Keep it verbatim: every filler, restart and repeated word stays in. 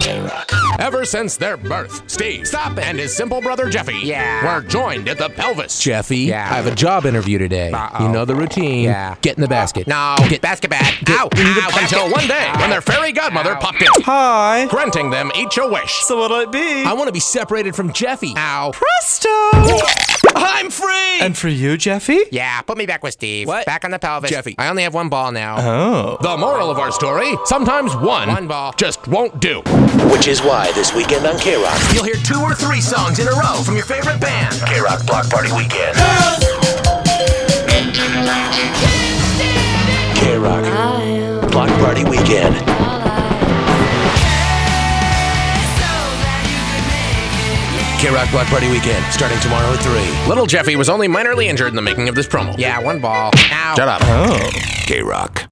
K-Rock. Ever since their birth, Steve, Stop it. and his simple brother Jeffy Yeah. were joined at the pelvis. Jeffy, Yeah. I have a job interview today. Uh-oh. You know the routine. Yeah. Get in the basket. No, Get- basket bag. get Ow, in the ow, Until one day, when their fairy godmother Ow. popped in, Hi. granting them each a wish. So what'll it be? I want to be separated from Jeffy. Ow. Presto! I'm free! And for you, Jeffy? Yeah, put me back with Steve. What? Back on the pelvis. Jeffy. I only have one ball now. Oh. The moral of our story, sometimes one, One ball. just won't do. Which is why this weekend on K-Rock, You'll hear two or three songs in a row from your favorite band. K-Rock Block Party Weekend. K-Rock Block Party Weekend. K-Rock Block Party Weekend, starting tomorrow at three. Little Jeffy was only minorly injured in the making of this promo. Yeah, one ball. Ow. Shut up. Oh. K-Rock.